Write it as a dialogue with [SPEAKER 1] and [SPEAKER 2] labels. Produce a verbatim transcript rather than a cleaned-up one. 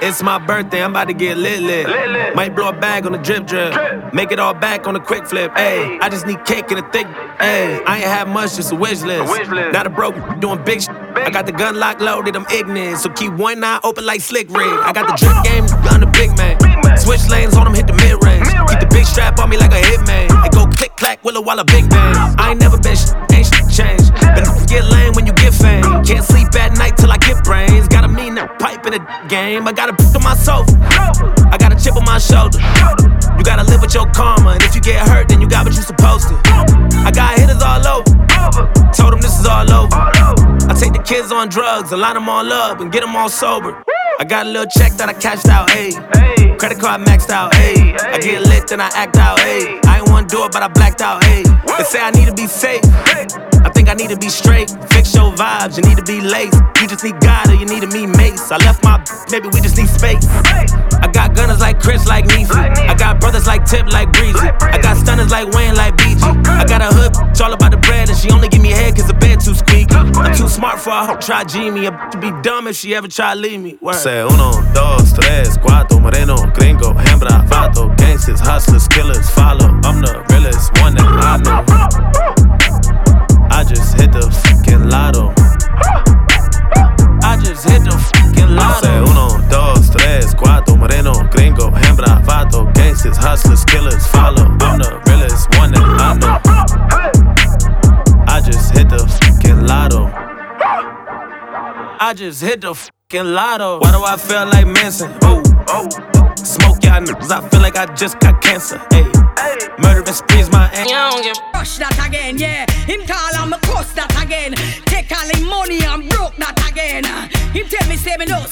[SPEAKER 1] It's my birthday, I'm about to get lit lit. lit, lit. Might blow a bag on the drip drip. drip. Make it all back on a quick flip. Ayy, I just need cake and a thick. Ayy, I ain't have much, just a wish list. A wish list. Not a broke doing big shit. I got the gun lock loaded, I'm ignorant. So keep one eye open like slick rig. I got the drip game, gun the big man. Switch lanes on them, hit the mid range. Keep the big strap on me like a hitman. And go click clack, Willow while a big bang. I ain't never been sh- ain't shit changed. But get lame when you get fame. Can't sleep at night till I get brains. Got a mean that pipe in the game. I got a brick on my sofa. I got a chip on my shoulder. You gotta live with your karma. And if you get hurt, then you got what you supposed to. I got hitters all over. Told them this is all over. I take the kids on drugs, I line them all up and get them all sober. I got a little check that I cashed out, ayy. Credit card maxed out, ayy. I get lit, then I act out, ayy. I ain't wanna do it, but I blacked out, ayy. They say I need to be safe. I think I need to be straight. Fix your vibes, you need to be laced. You just need God or you need to meet mates. I left my maybe we just need space. I got gunners like Chris, like Neezy. I got brothers like Tip, like Breezy. I got stunners like Wayne, like B G. I got a hood, it's all about the bread, and she only give me head cause the bed too squeaky. I'm too smart for her, try G me. I to be dumb if she ever try leave me. Word.
[SPEAKER 2] Say uno, dos, tres, cuatro, moreno, gringo, hembra, vato, gangsters, hustlers, killers, follow. I'm the realest one that I know. I just hit the fucking lotto. I just hit the fucking lotto. Say uno, dos, tres, cuatro, moreno, gringo, hembra, vato, gangsters, hustlers, killers, follow. I'm the realest one that I know. I just hit the fucking lotto. I just hit the fucking lotto. Why do I feel like Manson? Oh, oh. Smoke y'all niggas, I feel like I just got cancer. Ayy, murder sprees my aim.
[SPEAKER 3] Rush that again, yeah. Him call and me cuss that again. Take all him money and broke that again. Him tell me say me no